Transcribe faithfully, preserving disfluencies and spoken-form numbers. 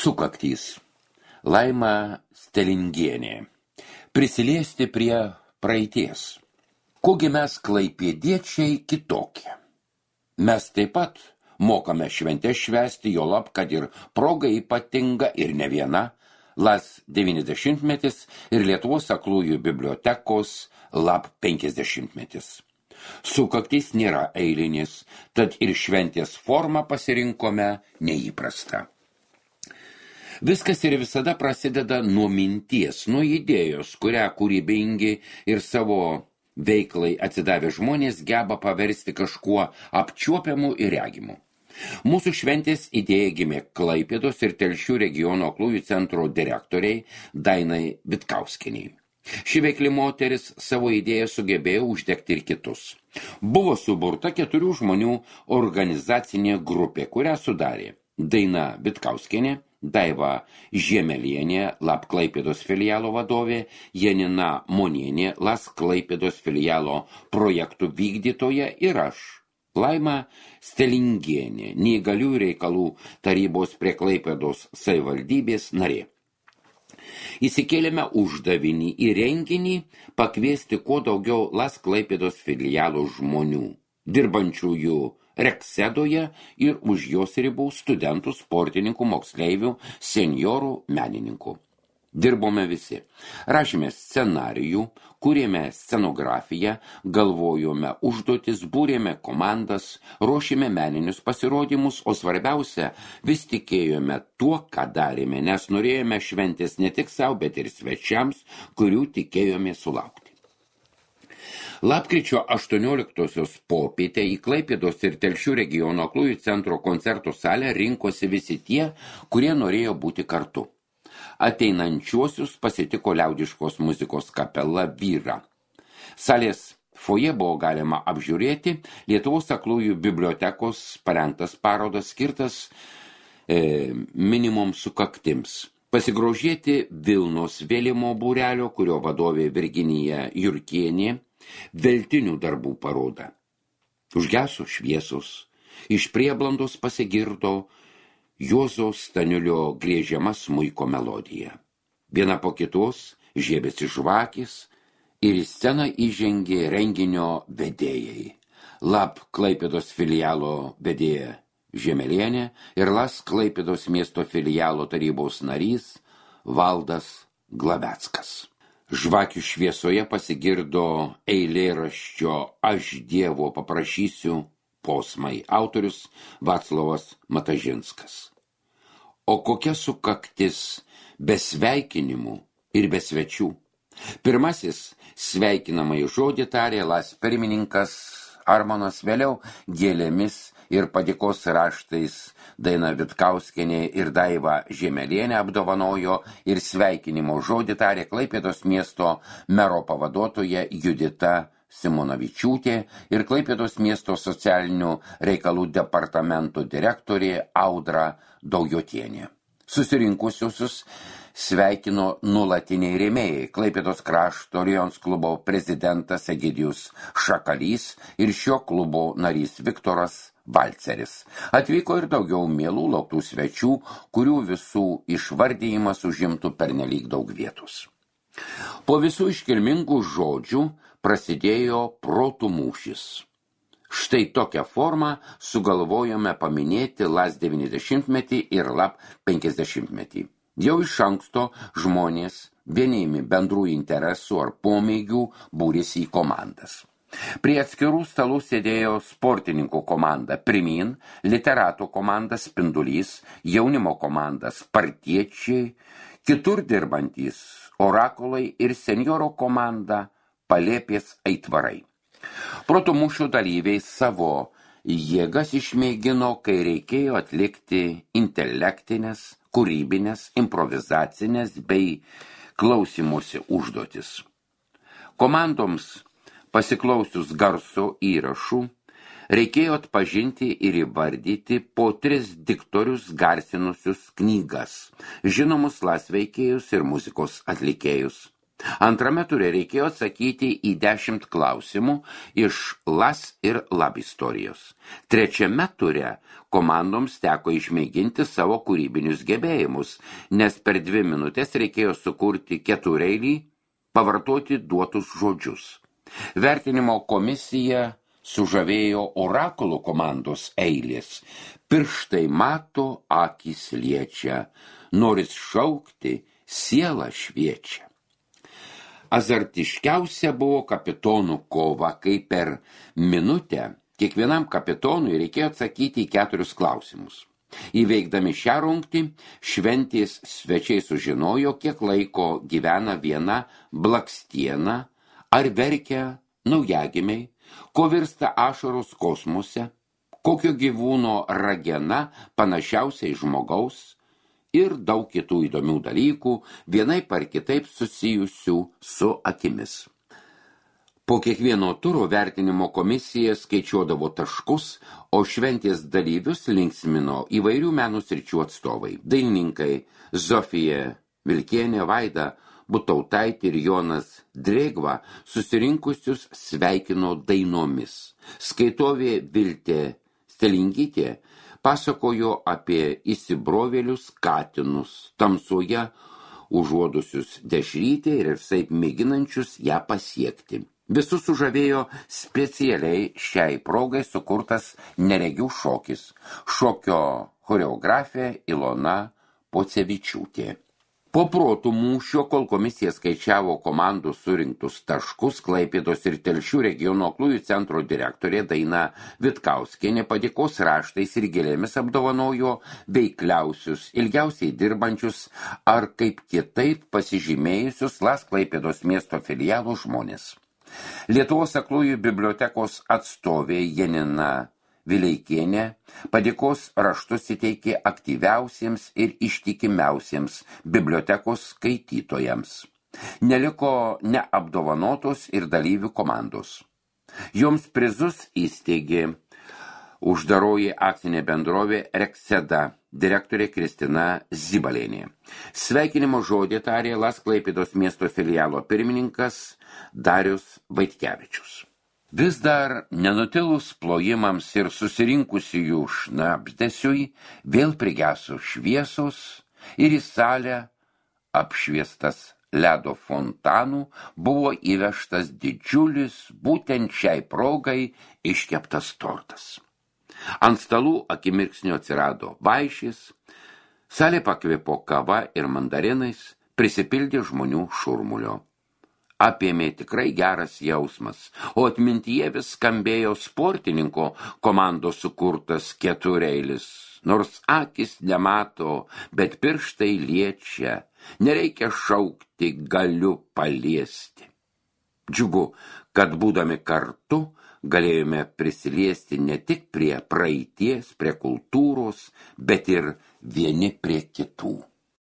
Sukaktys. Laima Stelingienė. Prisiliesti prie praeities. Kogi mes klaipėdiečiai kitokie? Mes taip pat mokame šventės švęsti, juolab, kad ir proga ypatinga ir ne viena, LAS devyniasdešimtmetis ir Lietuvos aklųjų bibliotekos LAB penkiasdešimtmetis. Sukaktys nėra eilinis, tad ir šventės formą pasirinkome neįprastą. Viskas ir visada prasideda nuo minties, nuo idėjos, kurią kūrybingi ir savo veiklai atsidavę žmonės geba paversti kažkuo apčiuopiamu ir regimu. Mūsų šventės idėja gimė Klaipėdos ir Telšių regiono aklųjų centro direktoriai Dainai Vitkauskienei. Ši veikli moteris savo idėją sugebėjo uždegti ir kitus. Buvo suburta keturių žmonių organizacinė grupė, kurią sudarė Daina Vitkauskienė, Daiva Žiemelienė, LAB Klaipėdos filialo vadovė, Janina Monienė, LAS Klaipėdos filialo projektų vykdytoja ir aš, Laima Stelingienė, neįgaliųjų reikalų tarybos prie Klaipėdos savivaldybės narė. Įsikėlėme uždavinį į renginį pakviesti kuo daugiau LAS Klaipėdos filialo žmonių, dirbančiųjų Reksedoje ir už jos ribų studentų, sportininkų, moksleivių, senjorų, menininkų. Dirbome visi. Rašėme scenarijų, kūrėme scenografiją, galvojome užduotis, būrėme komandas, ruošėme meninius pasirodymus, o svarbiausia, vis tikėjome tuo, ką darėme, nes norėjome šventės ne tik savo, bet ir svečiams, kurių tikėjome sulaukti. Lapkričio aštuonioliktosios popietę į Klaipėdos ir Telšių regiono aklųjų centro koncertų salę rinkosi visi tie, kurie norėjo būti kartu. Ateinančiuosius pasitiko liaudiškos muzikos kapela Vyra. Salės foje buvo galima apžiūrėti Lietuvos aklųjų bibliotekos parengtas parodas skirtas e, minimum sukaktims. Pasigrožėti Vilnos vėlimo būrelio, kurio vadovė Virginija Jurkienė, veltinių darbų paroda. Užgeso šviesos, iš prieblandos pasigirdo Juozo Staniulio griežiama smuiko melodija. Viena po kitos žiebėsi žvakės ir į sceną įžengė renginio vedėjai. LAB Klaipėdos filialo vedėja Žiemelienė ir LAS Klaipėdos miesto filialo tarybos narys Valdas Glaveckas. Žvakių šviesoje pasigirdo eilėraščio Aš Dievo paprašysiu posmai, autorius Vaclovas Matažinskas. O kokia sukaktis be sveikinimų ir be svečių. Pirmasis sveikinamąjį žodį tarė LAS pirmininkas Armonas, vėliau gėlėmis ir padėkos raštais Daina Vitkauskienė ir Daiva Žiemelienė apdovanojo ir sveikinimo žodį tarė Klaipėdos miesto mero pavaduotoja Judita Simonavičiūtė ir Klaipėdos miesto socialinių reikalų departamento direktorė Audra Daujotienė. Susirinkusiusius sveikino nulatiniai rėmėjai Klaipėdos krašto Lions klubo prezidentas Egidijus Šakalys ir šio klubo narys Viktoras Valceris. Atvyko ir daugiau mielų lauktų svečių, kurių visų išvardijimas užimtų pernelyg daug vietos. Po visų iškilmingų žodžių prasidėjo protų mūšis. Štai tokią formą sugalvojome paminėti LAS devyniasdešimtmetį ir LAB penkiasdešimtmetį. Jau iš anksto žmonės vienėjami bendrų interesų ar pomėgių būrėsi į komandas. Prie atskirų stalų sėdėjo sportininkų komanda Primyn, literatų komanda Spindulys, jaunimo komanda Spartiečiai, kitur dirbantys orakulai ir senjoro komanda Palėpės aitvarai. Protų mūšių dalyviai savo jėgas išmėgino, kai reikėjo atlikti intelektinės, kūrybinės, improvizacinės bei klausymosi užduotis. Komandoms pasiklausius garso įrašų, reikėjo atpažinti ir įvardyti po tris diktorius garsinusius knygas, žinomus LAS veikėjus ir muzikos atlikėjus. Antrame ture reikėjo atsakyti į dešimt klausimų iš Las ir Lab istorijos. Trečiame ture komandoms teko išmėginti savo kūrybinius gebėjimus, nes per dvi minutės reikėjo sukurti ketureilį, pavartoti duotus žodžius. Vertinimo komisija sužavėjo orakulų komandos eilės. Pirštai mato, akys liečia, noris šaukti, siela šviečia. Azartiškiausia buvo kapitonų kova, kai per minutę kiekvienam kapitonui reikėjo atsakyti į keturis klausimus. Įveikdami šią rungtį, šventės svečiai sužinojo, kiek laiko gyvena viena blakstiena, ar verkia naujagimiai, ko virsta ašaros kosmose, kokio gyvūno ragena panašiausiai žmogaus, ir daug kitų įdomių dalykų, vienaip ar kitaip susijusių su akimis. Po kiekvieno turo vertinimo komisija skaičiuodavo taškus, o šventės dalyvius linksmino įvairių menų sričių atstovai. Dainininkai Zofija Vilkienė, Vaida Butautaitė ir Jonas Drėgva susirinkusius sveikino dainomis. Skaitovė Viltė Stelingytė pasakojo apie įsibrovėlius katinus, tamsoje užuodusius dešrytę ir visaip mėginančius ją pasiekti. Visus sužavėjo specialiai šiai progai sukurtas neregių šokis, šokio choreografė Ilona Pocevičiūtė. Po protų mūšio, kol komisija skaičiavo komandų surinktus taškus, Klaipėdos ir Telšių regiono aklųjų centro direktorė Daina Vitkauskienė padėkos raštais ir gėlėmis apdovanojo veikliausius, ilgiausiai dirbančius ar kaip kitaip pasižymėjusius Las Klaipėdos miesto filialo žmonės. Lietuvos aklųjų bibliotekos atstovė Janina Vileikienė padėkos raštus įteikė aktyviausiems ir ištikimiausiems bibliotekos skaitytojams. Neliko neapdovanotos ir dalyvių komandos. Joms prizus įsteigė uždaroji akcinė bendrovė Rekseda, direktorė Kristina Zibalienė. Sveikinimo žodį tarė Las Klaipėdos miesto filialo pirmininkas Darius Vaitkevičius. Vis dar nenutilus plojimams ir susirinkusiųjų šnabždesiui vėl prigeso šviesos ir į salę apšviestas ledo fontanų buvo įvežtas didžiulis būtent šiai progai iškeptas tortas. Ant stalų akimirksniu atsirado vaišės, salė pakvėpo kava ir mandarinais, prisipildė žmonių šurmulio. Apėmė tikrai geras jausmas, o atmintyje vis skambėjo sportininko komandos sukurtas ketureilis. Nors akis nemato, bet pirštai liečia, nereikia šaukti, galiu paliesti. Džiugu, kad būdami kartu galėjome prisiliesti ne tik prie praeities, prie kultūros, bet ir vieni prie kitų.